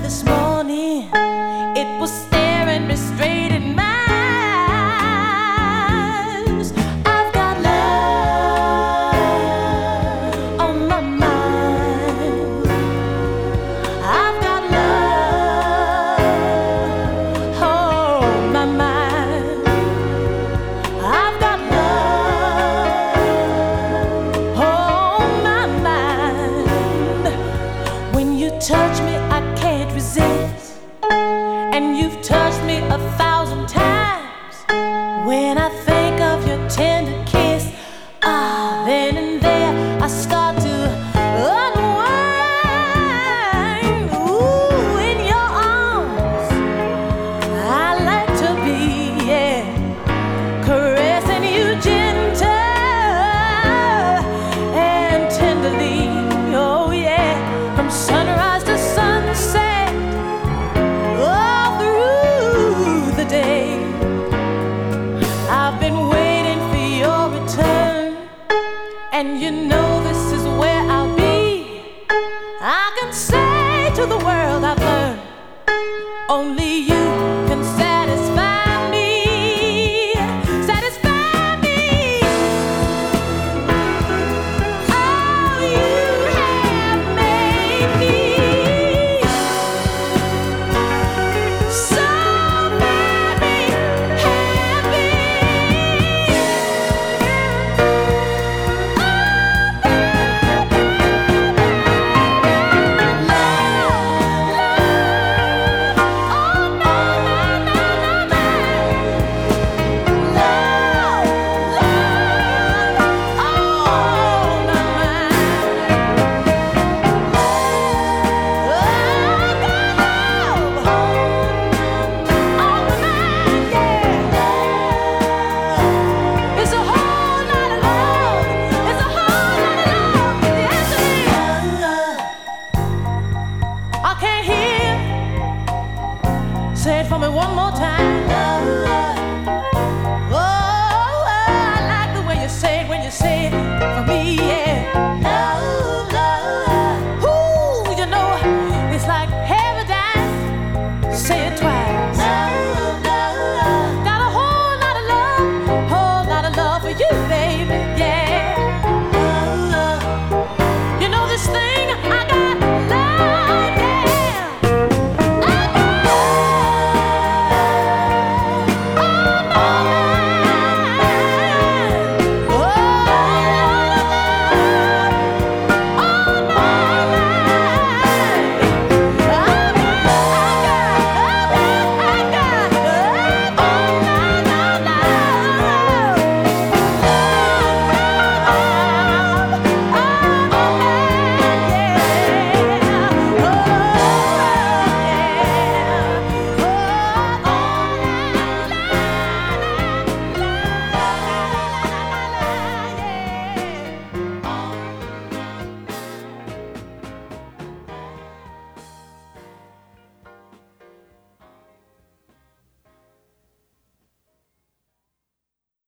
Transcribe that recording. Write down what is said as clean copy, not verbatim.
this morning, it was staring me straight in my eyes. I've got love on my mind. I've got love on my mind. I've got love on my mind. When you touch me, I can't resist, and you've touched me 1,000 times. When I think of your tender kiss, then and there I start to unwind. Ooh, in your arms I like to be, yeah, caressing you gentle and tenderly. Oh yeah, from sunrise to sunset, all through the day. I've been waiting for your return, and you know this is where I'll be. I can say to the world I've learned, only you can satisfy me. Satisfy me. Oh, you have made me so very happy. Say it for me one more time.